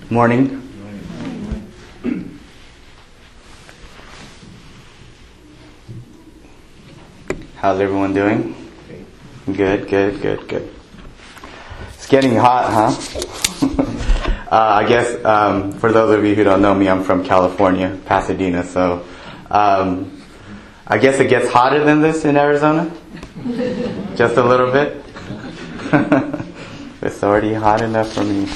Morning. How's everyone doing? Good. It's getting hot, huh? I guess for those of you who don't know me, I'm from California, Pasadena. So I guess it gets hotter than this in Arizona? Just a little bit? It's already hot enough for me.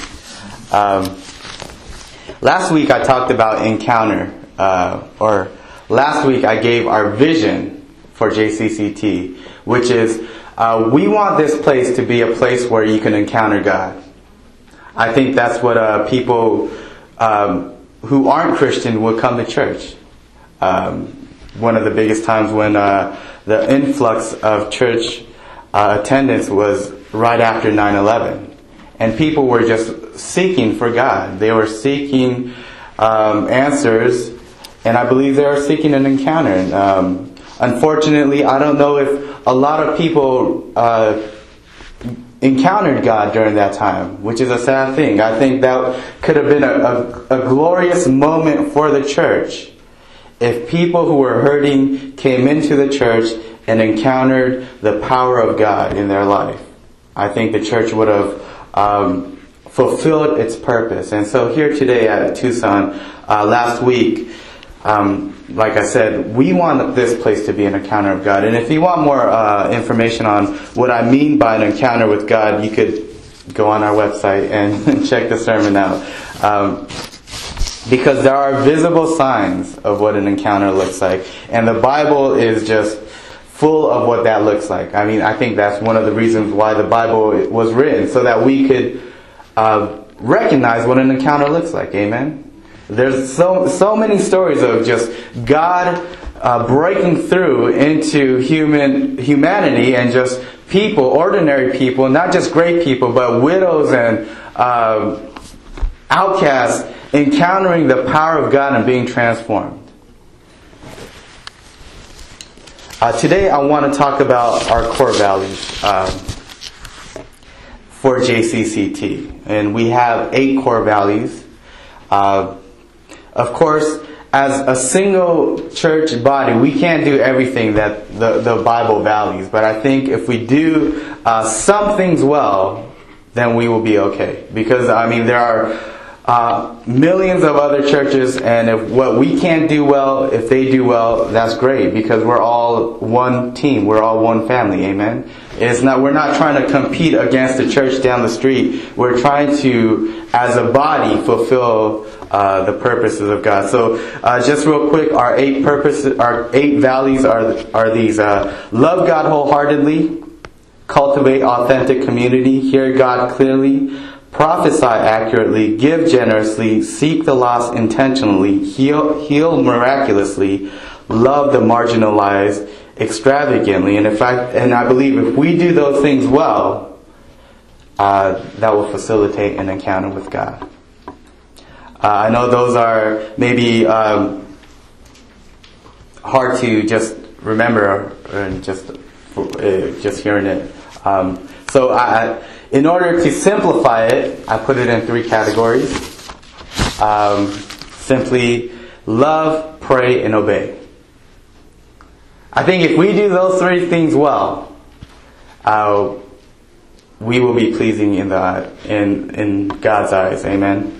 Last week I talked about encounter, or last week I gave our vision for JCCT, which is we want this place to be a place where you can encounter God. I think that's what people who aren't Christian would come to church. One of the biggest times when the influx of church attendance was right after 9/11. And people were just seeking for God. They were seeking answers, and I believe they were seeking an encounter. And, unfortunately, I don't know if a lot of people encountered God during that time, which is a sad thing. I think that could have been a glorious moment for the church if people who were hurting came into the church and encountered the power of God in their life. I think the church would have fulfilled its purpose. And so here today at Tucson, last week, like I said, we want this place to be an encounter of God. And if you want more information on what I mean by an encounter with God, you could go on our website and check the sermon out. Because there are visible signs of what an encounter looks like. And the Bible is just full of what that looks like. I mean, I think that's one of the reasons why the Bible was written, so that we could recognize what an encounter looks like. Amen? There's so many stories of just God breaking through into humanity and just people, ordinary people, not just great people, but widows and outcasts encountering the power of God and being transformed. Today I want to talk about our core values for JCCT. And we have 8 core values. Of course, as a single church body, we can't do everything that the Bible values. But I think if we do some things well, then we will be okay. Because, I mean, there are millions of other churches, and if what we can't do well, if they do well, that's great, because we're all one team, we're all one family. Amen. We're not trying to compete against the church down the street. We're trying to, as a body, fulfill the purposes of God. So, just real quick, our 8 values are these: love God wholeheartedly, cultivate authentic community, hear God clearly, prophesy accurately, give generously, seek the lost intentionally, heal miraculously, love the marginalized extravagantly. And I believe if we do those things well, that will facilitate an encounter with God. I know those are maybe hard to just remember and just hearing it. So in order to simplify it, I put it in 3 categories. Simply love, pray, and obey. I think if we do those 3 things well, we will be pleasing in God's eyes. Amen.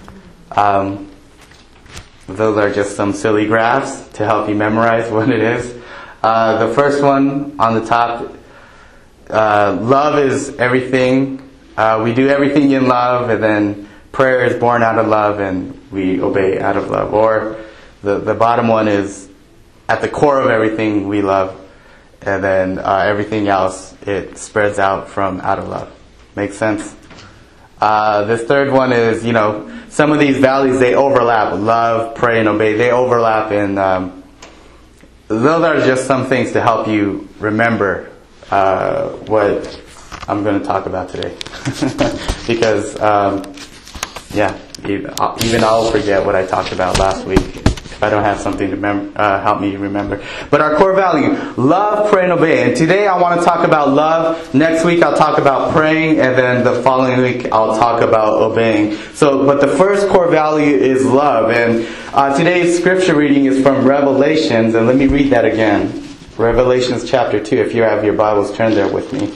Those are just some silly graphs to help you memorize what it is. The first one on the top, love is everything. We do everything in love, and then prayer is born out of love, and we obey out of love. Or the bottom one is at the core of everything we love, and then everything else, it spreads out from out of love. Makes sense? This third one is, some of these values, they overlap. Love, pray, and obey. They overlap, and those are just some things to help you remember what I'm going to talk about today. Because, even I'll forget what I talked about last week if if I don't have something to help me remember. But our core value, love, pray, and obey. And today I want to talk about love. Next week I'll talk about praying, and then the following week I'll talk about obeying. But the first core value is love. And today's scripture reading is from Revelations, and let me read that again. Revelations chapter 2, if you have your Bibles, turn there with me.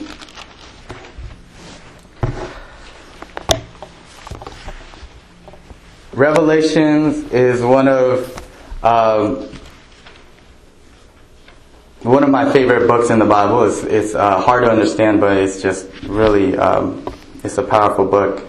Revelations is one of my favorite books in the Bible. It's hard to understand, but it's just really it's a powerful book.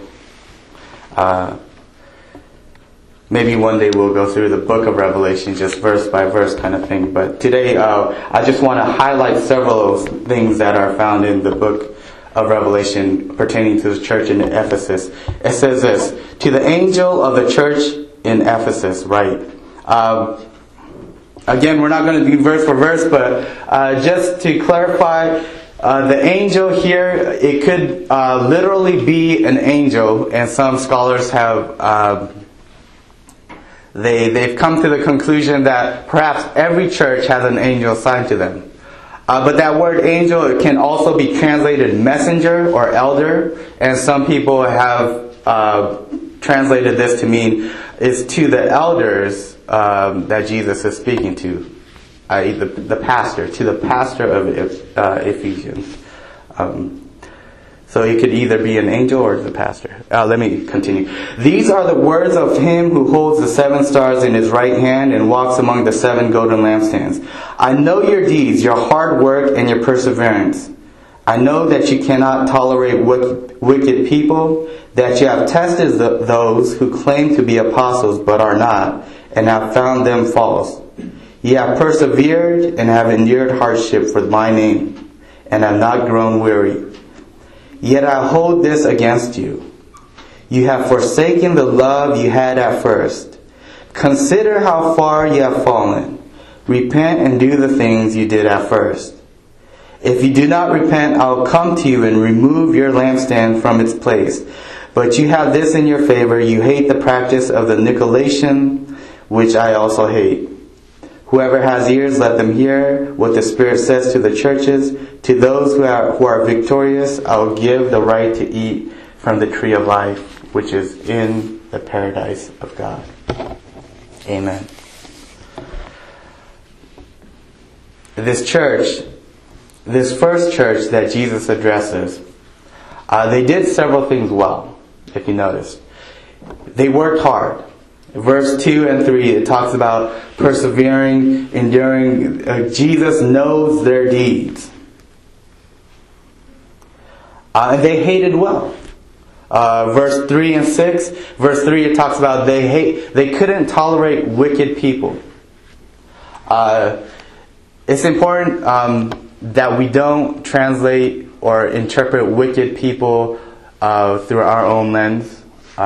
Maybe one day we'll go through the book of Revelation, just verse by verse kind of thing. But today I just want to highlight several things that are found in the book of Revelation pertaining to the church in Ephesus. It says this: to the angel of the church in Ephesus, right? Again, we're not going to do verse for verse, but just to clarify, the angel here, it could literally be an angel, and some scholars have they've come to the conclusion that perhaps every church has an angel assigned to them. But that word angel can also be translated messenger or elder, and some people have translated this to mean it's to the elders that Jesus is speaking to, i.e. the pastor, to the pastor of Ephesians. So it could either be an angel or the pastor. Let me continue. These are the words of him who holds the 7 stars in his right hand and walks among the 7 golden lampstands. I know your deeds, your hard work, and your perseverance. I know that you cannot tolerate wicked people, that you have tested those who claim to be apostles but are not, and have found them false. You have persevered and have endured hardship for my name, and have not grown weary. Yet I hold this against you. You have forsaken the love you had at first. Consider how far you have fallen. Repent and do the things you did at first. If you do not repent, I will come to you and remove your lampstand from its place. But you have this in your favor: you hate the practice of the Nicolaitans, which I also hate. Whoever has ears, let them hear what the Spirit says to the churches. To those who are victorious, I will give the right to eat from the tree of life, which is in the paradise of God. Amen. This church, this first church that Jesus addresses, they did several things well, if you noticed. They worked hard. Verse 2 and 3, it talks about persevering, enduring. Jesus knows their deeds. And they hated well. Verse 3 and 6. Verse 3, it talks about they couldn't tolerate wicked people. It's important that we don't translate or interpret wicked people through our own lens.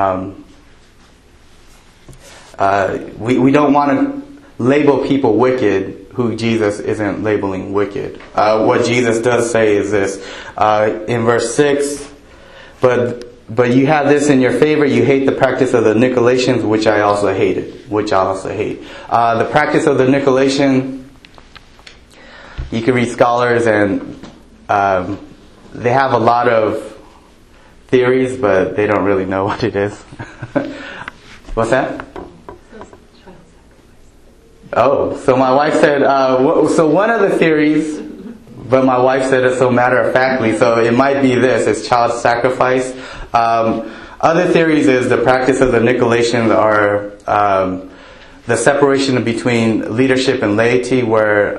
We don't want to label people wicked who Jesus isn't labeling wicked. What Jesus does say is this, in verse 6, but you have this in your favor: you hate the practice of the Nicolaitans, which I also hate. The practice of the Nicolaitans, you can read scholars, and they have a lot of theories, but they don't really know what it is. What's that? Oh, so my wife said, so one of the theories, but my wife said it so matter-of-factly, so it might be this: it's child sacrifice. Other theories is the practice of the Nicolaitans are the separation between leadership and laity, where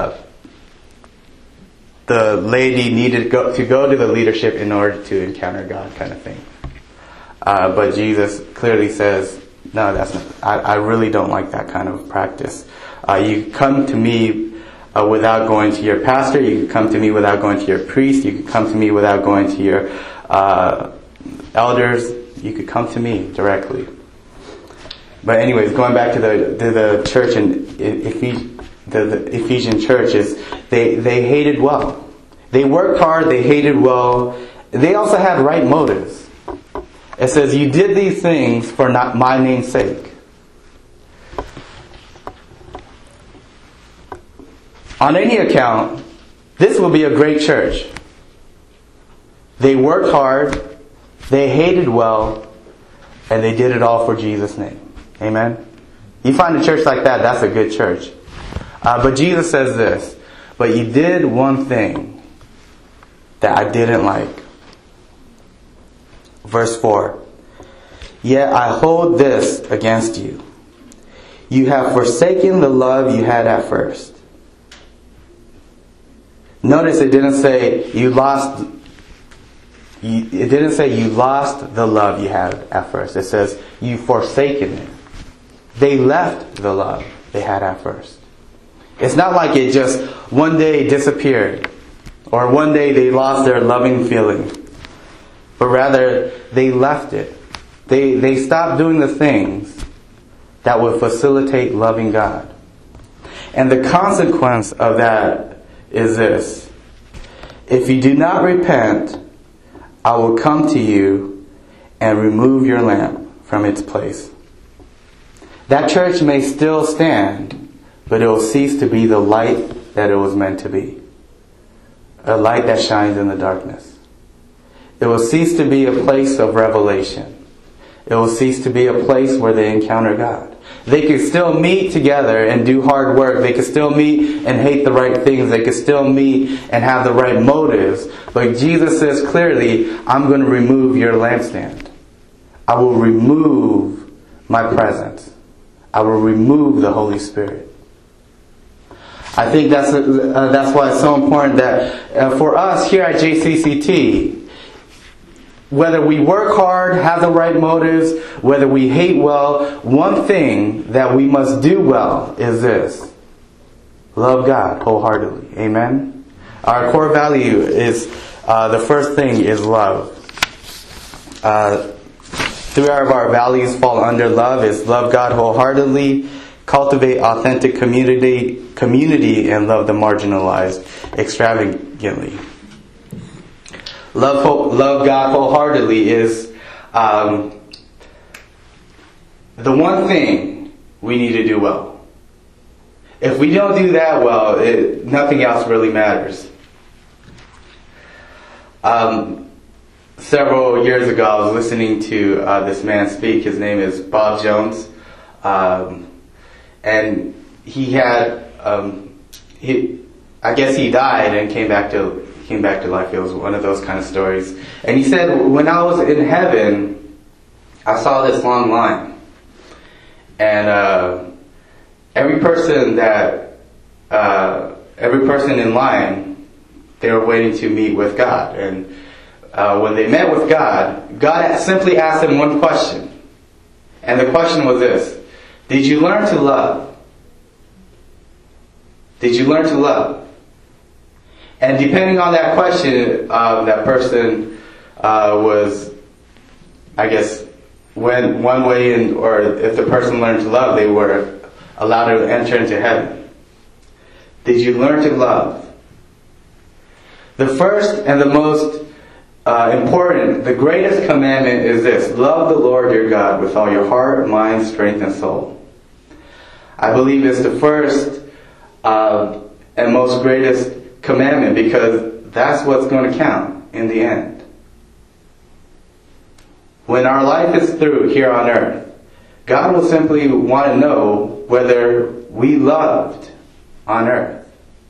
the laity needed to go to the leadership in order to encounter God, kind of thing. But Jesus clearly says, no, that's not. I really don't like that kind of practice. You come to me without going to your pastor. You can come to me without going to your priest. You can come to me without going to your elders. You could come to me directly. But anyways, going back to the church in the Ephesian churches, they hated well. They worked hard. They hated well. They also had right motives. It says, you did these things for not my name's sake. On any account, this will be a great church. They worked hard, they hated well, and they did it all for Jesus' name. Amen? You find a church like that, that's a good church. But Jesus says this, but you did one thing that I didn't like. Verse 4. Yet I hold this against you. You have forsaken the love you had at first. Notice it didn't say you lost. It didn't say you lost the love you had at first. It says you forsaken it. They left the love they had at first. It's not like it just one day disappeared, or one day they lost their loving feeling, but rather they left it. They stopped doing the things that would facilitate loving God. And the consequence of that is this. If you do not repent, I will come to you and remove your lamp from its place. That church may still stand, but it will cease to be the light that it was meant to be. A light that shines in the darkness. It will cease to be a place of revelation. It will cease to be a place where they encounter God. They could still meet together and do hard work. They could still meet and hate the right things. They could still meet and have the right motives. But Jesus says clearly, I'm going to remove your lampstand. I will remove my presence. I will remove the Holy Spirit. I think that's why it's so important that for us here at JCCT, whether we work hard, have the right motives, whether we hate well, one thing that we must do well is this. Love God wholeheartedly. Amen? Our core value is, the first thing is love. 3 of our values fall under love. Is love God wholeheartedly, cultivate authentic community, and love the marginalized extravagantly. Love God wholeheartedly is the one thing we need to do well. If we don't do that well, nothing else really matters. Several years ago, I was listening to this man speak. His name is Bob Jones. And he had, I guess he died and came back to life. It was one of those kind of stories. And he said, when I was in heaven, I saw this long line. And every person in line, they were waiting to meet with God. And when they met with God, God simply asked them one question. And the question was this: did you learn to love? Did you learn to love? And depending on that question, that person was, I guess, went one way, or if the person learned to love, they were allowed to enter into heaven. Did you learn to love? The first and the most important, the greatest commandment is this: love the Lord your God with all your heart, mind, strength, and soul. I believe it's the first and most greatest commandment, because that's what's going to count in the end. When our life is through here on earth, God will simply want to know whether we loved on earth.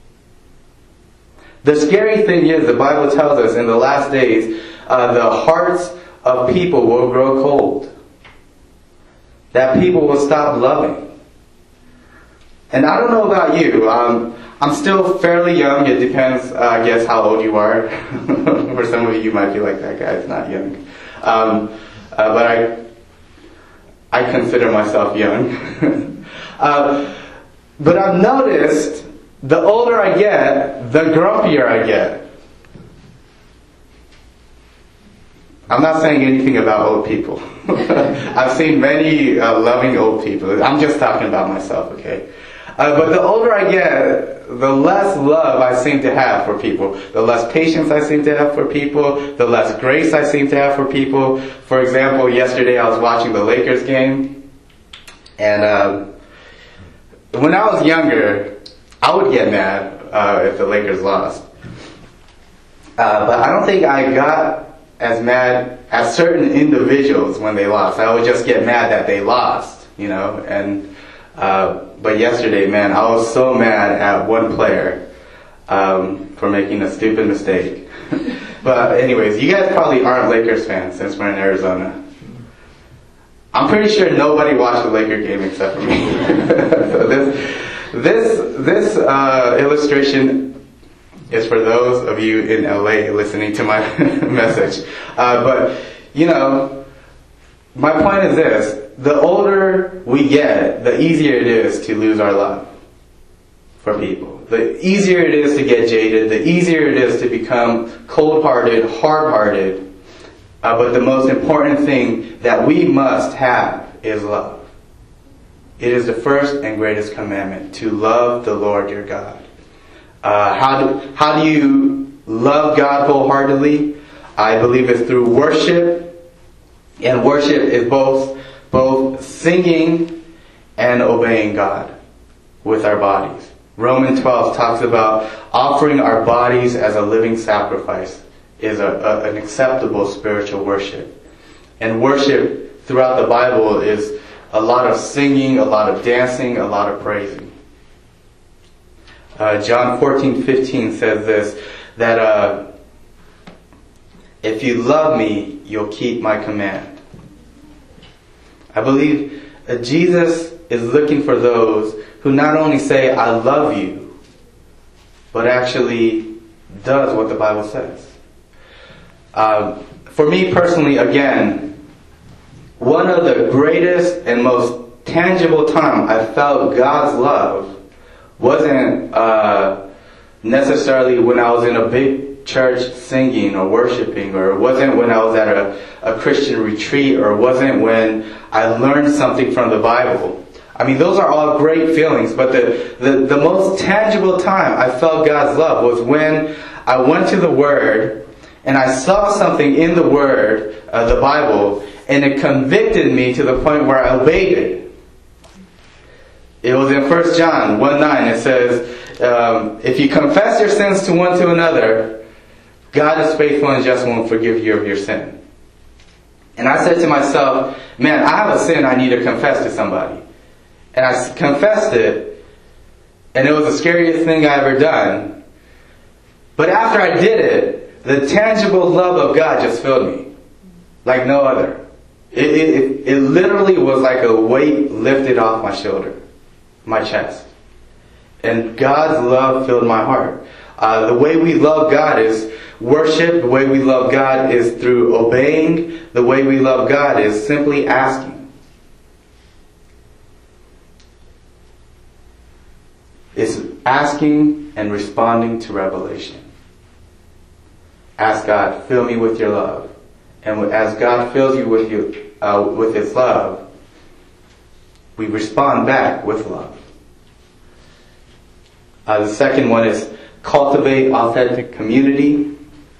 The scary thing is, the Bible tells us in the last days, the hearts of people will grow cold. That people will stop loving. And I don't know about you, I'm still fairly young. It depends, I guess, how old you are. For some of you might be like, that guy's not young. But I consider myself young. But I've noticed, the older I get, the grumpier I get. I'm not saying anything about old people. I've seen many loving old people. I'm just talking about myself, okay? But the older I get, the less love I seem to have for people. The less patience I seem to have for people. The less grace I seem to have for people. For example, yesterday I was watching the Lakers game. And when I was younger, I would get mad if the Lakers lost. But I don't think I got as mad as certain individuals when they lost. I would just get mad that they lost, you know. And but yesterday, man, I was so mad at one player for making a stupid mistake. But anyways, you guys probably aren't Lakers fans since we're in Arizona. I'm pretty sure nobody watched the Laker game except for me. So this illustration is for those of you in LA listening to my message. But, you know, my point is this. The older we get, the easier it is to lose our love for people. The easier it is to get jaded. The easier it is to become cold-hearted, hard-hearted. But the most important thing that we must have is love. It is the first and greatest commandment, to love the Lord your God. How do you love God wholeheartedly? I believe it's through worship. And worship is both singing and obeying God with our bodies. Romans 12 talks about offering our bodies as a living sacrifice is an acceptable spiritual worship. And worship throughout the Bible is a lot of singing, a lot of dancing, a lot of praising. John 14:15 says this, that if you love me, you'll keep my command. I believe Jesus is looking for those who not only say, I love you, but actually does what the Bible says. For me personally, again, one of the greatest and most tangible time I felt God's love wasn't necessarily when I was in a big church singing or worshiping, or it wasn't when I was at a Christian retreat, or it wasn't when I learned something from the Bible. I mean, those are all great feelings, but the most tangible time I felt God's love was when I went to the Word and I saw something in the Word, the Bible, and it convicted me to the point where I obeyed it. It was in 1 John 1:9. It says, if you confess your sins to one to another, God is faithful and just won't forgive you of your sin. And I said to myself, man, I have a sin I need to confess to somebody. And I confessed it, and it was the scariest thing I ever done. But after I did it, the tangible love of God just filled me like no other. It literally was like a weight lifted off my shoulder, my chest. And God's love filled my heart. The way we love God is worship. The way we love God is through obeying. The way we love God is simply asking. It's asking and responding to revelation. Ask God, fill me with your love. And as God fills you with His love, we respond back with love. The second one is cultivate authentic community.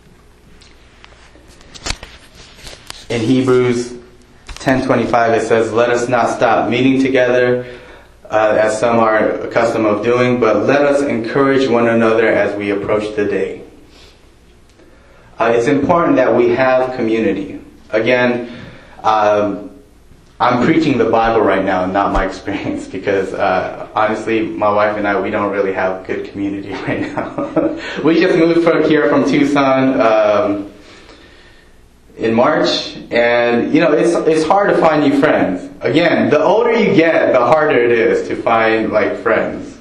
In Hebrews 10:25 it says, let us not stop meeting together as some are accustomed of doing, but let us encourage one another as we approach the day. It's important that we have community. Again, I'm preaching the Bible right now, not my experience, because honestly, my wife and I, we don't really have good community right now. We just moved from Tucson in March, and you know, it's hard to find new friends. Again, the older you get, the harder it is to find like friends.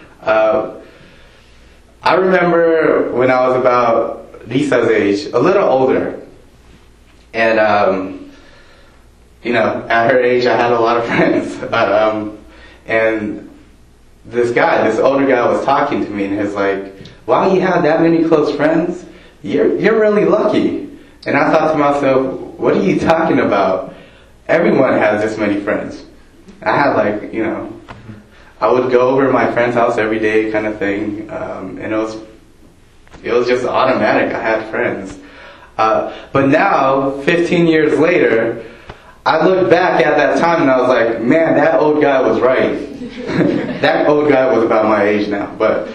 I remember when I was about Lisa's age, a little older, and you know, at her age, I had a lot of friends. And this older guy was talking to me, and he's like, wow, you have that many close friends? You're really lucky. And I thought to myself, what are you talking about? Everyone has this many friends. I had like, you know, I would go over to my friend's house every day kind of thing. And it was just automatic. I had friends. But now, 15 years later, I look back at that time and I was like, man, that old guy was right. That old guy was about my age now, but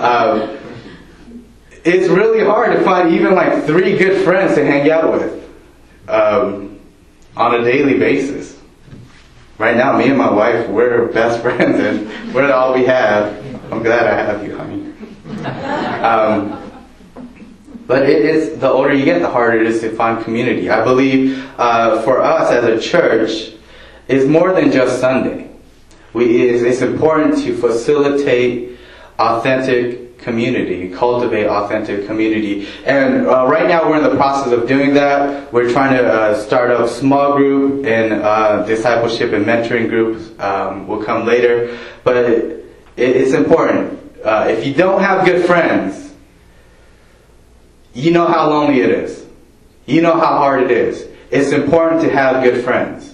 it's really hard to find even like 3 good friends to hang out with on a daily basis. Right now, me and my wife, we're best friends, and we're all we have. I'm glad I have you, honey. But it is, the older you get, the harder it is to find community. I believe for us as a church, it's more than just Sunday. It's important to facilitate authentic community, cultivate authentic community. And right now we're in the process of doing that. We're trying to start a small group and discipleship and mentoring groups will come later. But it's important. If you don't have good friends, you know how lonely it is. You know how hard it is. It's important to have good friends.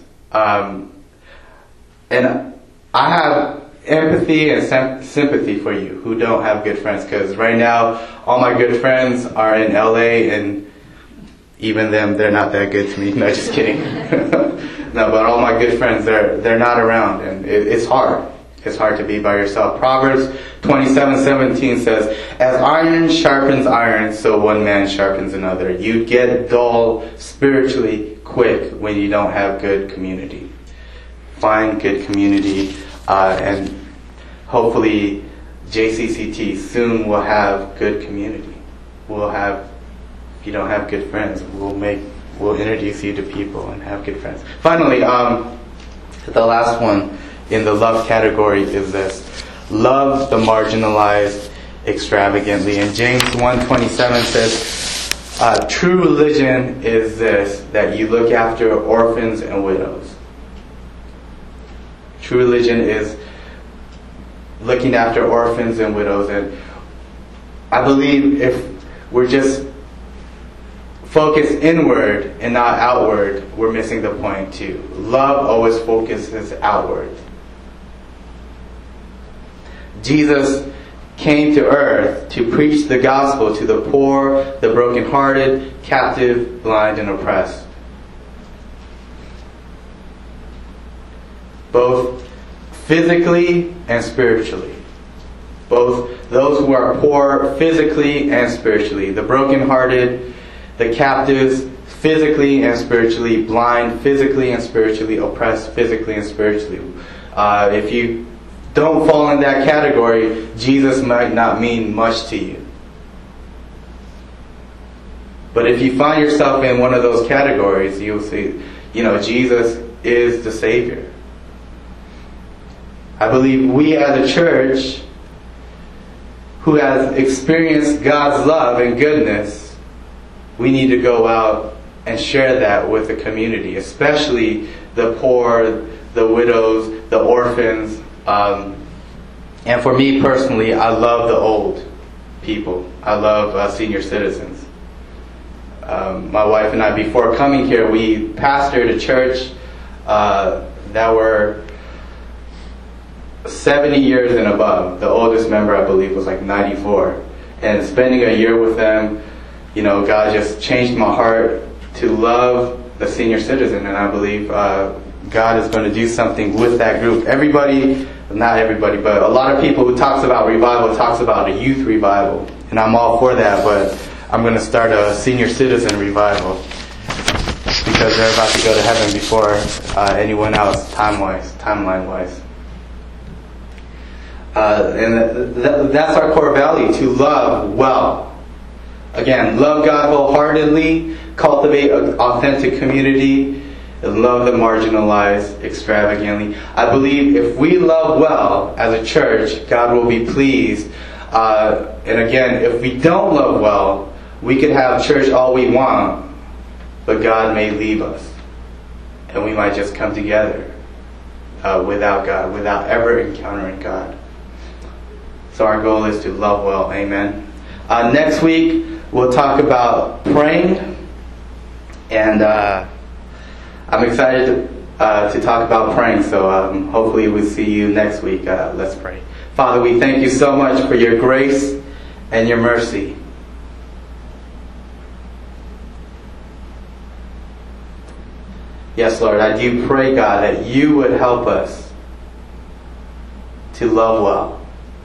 And I have empathy and sympathy for you who don't have good friends, because right now all my good friends are in LA, and even them, they're not that good to me. No, just kidding. No, but all my good friends, they're not around, and it's hard. It's hard to be by yourself. Proverbs 27:17 says, "As iron sharpens iron, so one man sharpens another." You get dull spiritually quick when you don't have good community. Find good community, and hopefully JCCT soon will have good community. If you don't have good friends, we'll introduce you to people and have good friends. Finally, the last one in the love category is this: love the marginalized extravagantly. And James 1:27 says, true religion is this, that you look after orphans and widows. True religion is looking after orphans and widows. And I believe if we're just focused inward and not outward, we're missing the point too. Love always focuses outward. Jesus came to earth to preach the gospel to the poor, the brokenhearted, captive, blind, and oppressed. Both physically and spiritually. Both those who are poor physically and spiritually. The brokenhearted, the captives physically and spiritually, blind physically and spiritually, oppressed physically and spiritually. If you don't fall in that category, Jesus might not mean much to you. But if you find yourself in one of those categories, you'll see, Jesus is the Savior. I believe we as a church who has experienced God's love and goodness, we need to go out and share that with the community, especially the poor, the widows, the orphans. And for me personally, I love the old people. I love senior citizens. My wife and I, before coming here, we pastored a church that were 70 years and above. The oldest member, I believe, was like 94. And spending a year with them, God just changed my heart to love the senior citizen. And I believe God is going to do something with that group. Not everybody, but a lot of people who talks about revival talks about a youth revival. And I'm all for that, but I'm going to start a senior citizen revival, because they're about to go to heaven before anyone else, timeline-wise. And that's our core value, to love well. Again, love God wholeheartedly, cultivate an authentic community, and love the marginalized extravagantly. I believe if we love well as a church, God will be pleased. And again, if we don't love well, we could have church all we want, but God may leave us. And we might just come together without God, without ever encountering God. So our goal is to love well. Amen. Next week, we'll talk about praying. And I'm excited to talk about praying. So hopefully we'll see you next week. Let's pray. Father, we thank you so much for your grace and your mercy. Yes, Lord, I do pray, God, that you would help us to love well.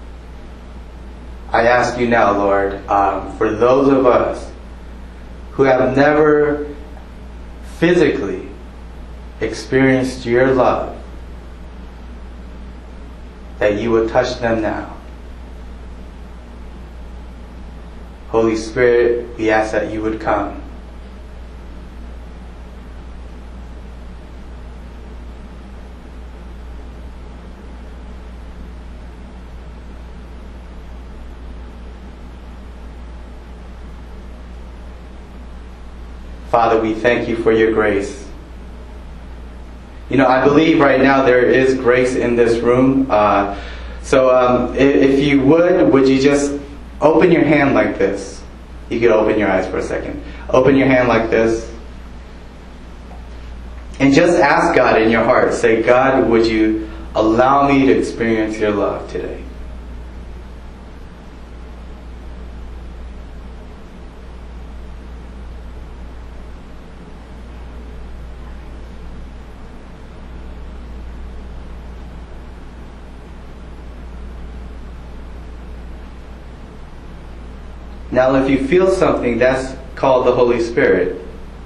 I ask you now, Lord, for those of us who have never physically experienced your love, that you would touch them now. Holy Spirit, we ask that you would come. Father, we thank you for your grace. You know, I believe right now there is grace in this room. So if you would you just open your hand like this? You could open your eyes for a second. Open your hand like this. And just ask God in your heart. Say, God, would you allow me to experience your love today? Now, if you feel something, that's called the Holy Spirit.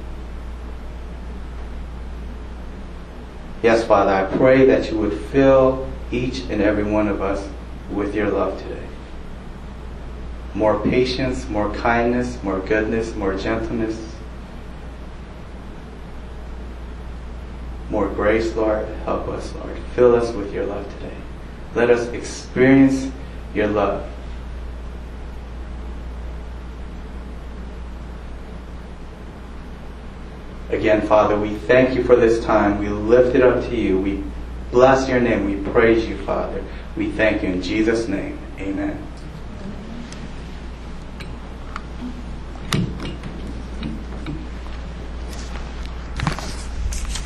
Yes, Father, I pray that you would fill each and every one of us with your love today. More patience, more kindness, more goodness, more gentleness, more grace, Lord. Help us, Lord. Fill us with your love today. Let us experience your love. Again, Father, we thank you for this time. We lift it up to you. We bless your name. We praise you, Father. We thank you in Jesus' name. Amen.